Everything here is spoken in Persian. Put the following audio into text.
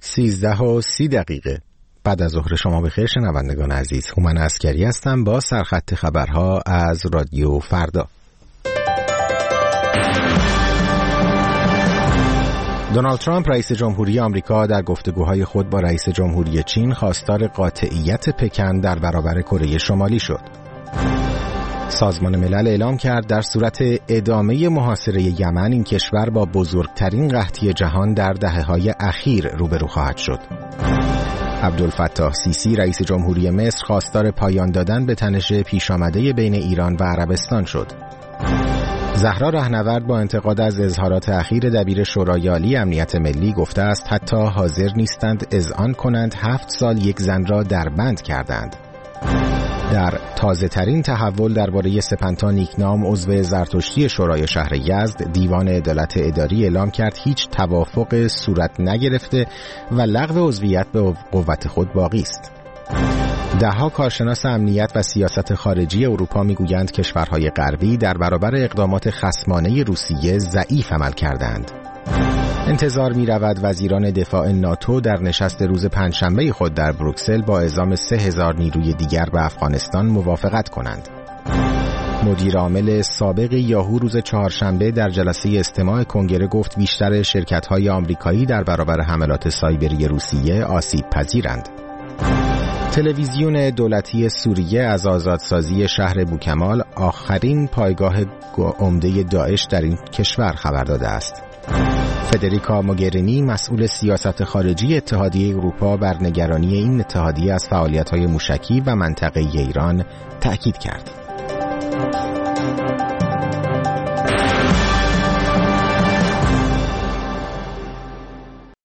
13:30 بعد از ظهر شما بخیر شنوندگان عزیز. هومن عسکری هستم با سرخط خبرها از رادیو فردا. دونالد ترامپ رئیس جمهوری آمریکا در گفتگوهای خود با رئیس جمهوری چین خواستار قاطعیت پکن در برابر کره شمالی شد. سازمان ملل اعلام کرد در صورت ادامه محاصره یمن این کشور با بزرگترین قحطی جهان در دهه‌های اخیر روبرو خواهد شد. عبدالفتاح سیسی رئیس جمهوری مصر خواستار پایان دادن به تنش پیش آمده بین ایران و عربستان شد. زهرا رهنورد با انتقاد از اظهارات اخیر دبیر شورای عالی امنیت ملی گفته است حتی حاضر نیستند اذعان کنند 7 سال یک زن را در بند کردند. در تازه ترین تحول درباره سپنتا نیکنام عضو زرتشتی شورای شهر یزد، دیوان عدالت اداری اعلام کرد هیچ توافق صورت نگرفته و لغو عضویت به قوت خود باقی است. ده‌ها کارشناس امنیت و سیاست خارجی اروپا میگویند کشورهای غربی در برابر اقدامات خصمانه روسیه ضعیف عمل کردند. انتظار می رود وزیران دفاع ناتو در نشست روز پنجشنبه خود در بروکسل با اعزام 3000 نیروی دیگر به افغانستان موافقت کنند. مدیر عامل سابق یاهو روز چهارشنبه در جلسه استماع کنگره گفت بیشتر شرکت‌های آمریکایی در برابر حملات سایبری روسیه آسیب پذیرند. تلویزیون دولتی سوریه از آزادسازی شهر بوکمال، آخرین پایگاه عمده داعش در این کشور، خبر داده است. فدریکا موگرینی مسئول سیاست خارجی اتحادیه اروپا بر نگرانی این اتحادیه از فعالیت‌های موشکی و منطقه‌ای ایران تأکید کرد.